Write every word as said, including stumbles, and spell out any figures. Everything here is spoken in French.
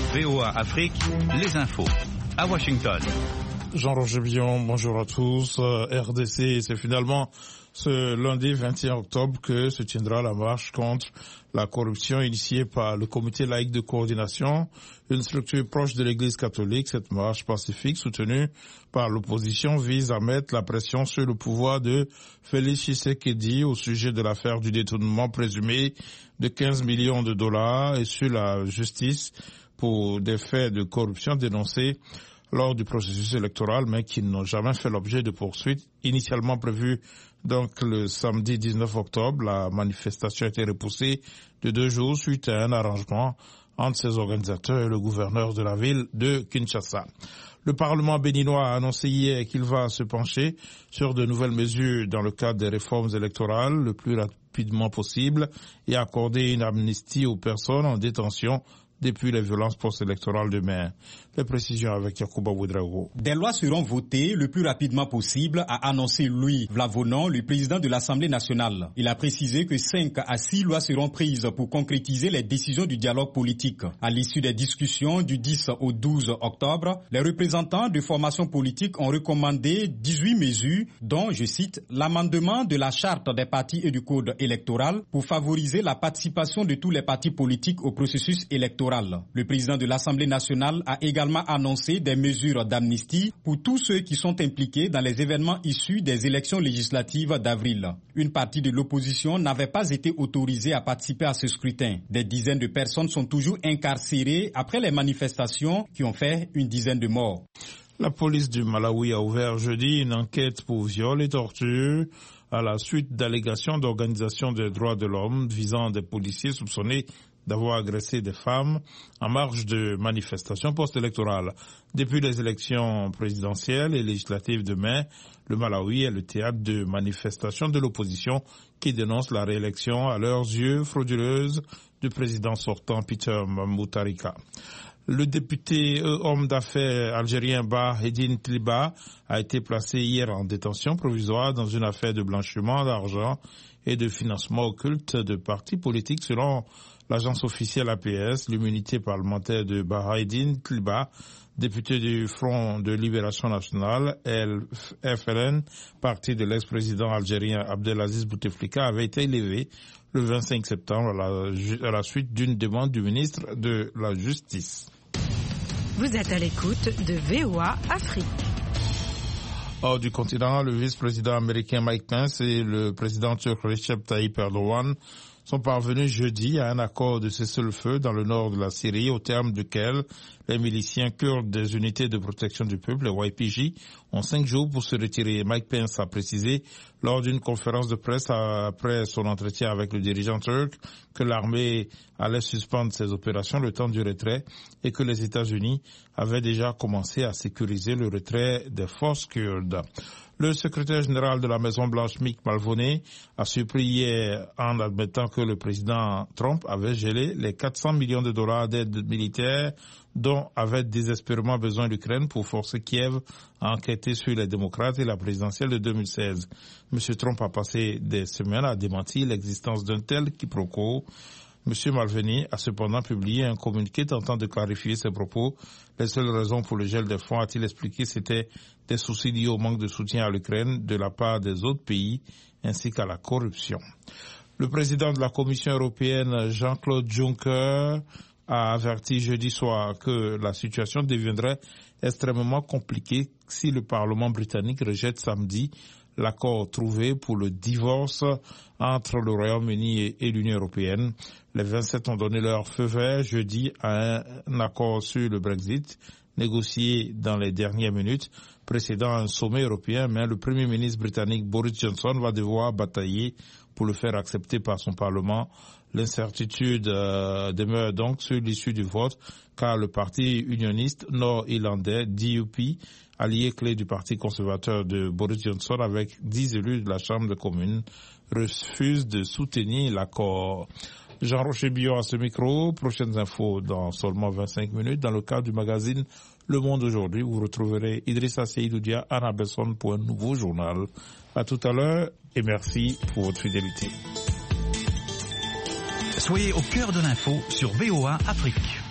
V O A Afrique, les infos. À Washington. Jean-Roger Billon, bonjour à tous. R D C, c'est finalement ce lundi vingt et un octobre que se tiendra la marche contre la corruption initiée par le Comité laïque de coordination, une structure proche de l'Église catholique. Cette marche pacifique soutenue par l'opposition vise à mettre la pression sur le pouvoir de Félix Tshisekedi au sujet de l'affaire du détournement présumé de quinze millions de dollars et sur la justice pour des faits de corruption dénoncés lors du processus électoral, mais qui n'ont jamais fait l'objet de poursuites. Initialement prévues donc le samedi dix-neuf octobre, la manifestation a été repoussée de deux jours suite à un arrangement entre ses organisateurs et le gouverneur de la ville de Kinshasa. Le Parlement béninois a annoncé hier qu'il va se pencher sur de nouvelles mesures dans le cadre des réformes électorales le plus rapidement possible et accorder une amnistie aux personnes en détention depuis les violences post-électorales de mai. Les précisions avec Yacouba Ouedraogo. Des lois seront votées le plus rapidement possible, a annoncé Louis Vlavonon, le président de l'Assemblée nationale. Il a précisé que cinq à six lois seront prises pour concrétiser les décisions du dialogue politique. À l'issue des discussions du dix au douze octobre, les représentants de formations politiques ont recommandé dix-huit mesures, dont, je cite, l'amendement de la charte des partis et du code électoral pour favoriser la participation de tous les partis politiques au processus électoral. Le président de l'Assemblée nationale a également annoncé des mesures d'amnistie pour tous ceux qui sont impliqués dans les événements issus des élections législatives d'avril. Une partie de l'opposition n'avait pas été autorisée à participer à ce scrutin. Des dizaines de personnes sont toujours incarcérées après les manifestations qui ont fait une dizaine de morts. La police du Malawi a ouvert jeudi une enquête pour viol et torture à la suite d'allégations d'organisations des droits de l'homme visant des policiers soupçonnés d'avoir agressé des femmes en marge de manifestations post-électorales. Depuis les élections présidentielles et législatives de mai, le Malawi est le théâtre de manifestations de l'opposition qui dénoncent la réélection à leurs yeux frauduleuse du président sortant Peter Mutharika. Le député euh, homme d'affaires algérien Bah Eddine Tliba a été placé hier en détention provisoire dans une affaire de blanchiment d'argent et de financement occulte de partis politiques selon l'agence officielle A P S. L'immunité parlementaire de Bah Eddine Tliba, député du Front de Libération Nationale, F L N, parti de l'ex-président algérien Abdelaziz Bouteflika, avait été élevée le vingt-cinq septembre à la, à la suite d'une demande du ministre de la Justice. Vous êtes à l'écoute de V O A Afrique. Hors du continent, le vice-président américain Mike Pence et le président turc Recep Tayyip Erdogan sont parvenus jeudi à un accord de cessez-le-feu dans le nord de la Syrie, au terme duquel les miliciens kurdes des unités de protection du peuple, les Y P G, ont cinq jours pour se retirer. Mike Pence a précisé lors d'une conférence de presse après son entretien avec le dirigeant turc que l'armée allait suspendre ses opérations le temps du retrait et que les États-Unis avaient déjà commencé à sécuriser le retrait des forces kurdes. Le secrétaire général de la Maison-Blanche, Mick Mulvaney, a surpris hier en admettant que le président Trump avait gelé les quatre cents millions de dollars d'aide militaire dont avait désespérément besoin l'Ukraine pour forcer Kiev à enquêter sur les démocrates et la présidentielle de deux mille seize. M. Trump a passé des semaines à démentir l'existence d'un tel quiproquo. M. Mulvaney a cependant publié un communiqué tentant de clarifier ses propos. Les seules raisons pour le gel des fonds, a-t-il expliqué, c'était des soucis liés au manque de soutien à l'Ukraine de la part des autres pays ainsi qu'à la corruption. Le président de la Commission européenne, Jean-Claude Juncker, a averti jeudi soir que la situation deviendrait extrêmement compliquée si le Parlement britannique rejette samedi l'accord trouvé pour le divorce entre le Royaume-Uni et l'Union européenne. Les vingt-sept ont donné leur feu vert jeudi à un accord sur le Brexit, négocié dans les dernières minutes, précédant un sommet européen, mais le Premier ministre britannique Boris Johnson va devoir batailler pour le faire accepter par son Parlement. L'incertitude euh, demeure donc sur l'issue du vote, car le parti unioniste nord-irlandais D U P, allié clé du parti conservateur de Boris Johnson avec dix élus de la Chambre des communes, refuse de soutenir l'accord. Jean-Roger Billon à ce micro. Prochaines infos dans seulement vingt-cinq minutes. Dans le cadre du magazine Le Monde aujourd'hui, vous retrouverez Idrissa Seydoudia, Anna Besson pour un nouveau journal. À tout à l'heure et merci pour votre fidélité. Soyez au cœur de l'info sur V O A Afrique.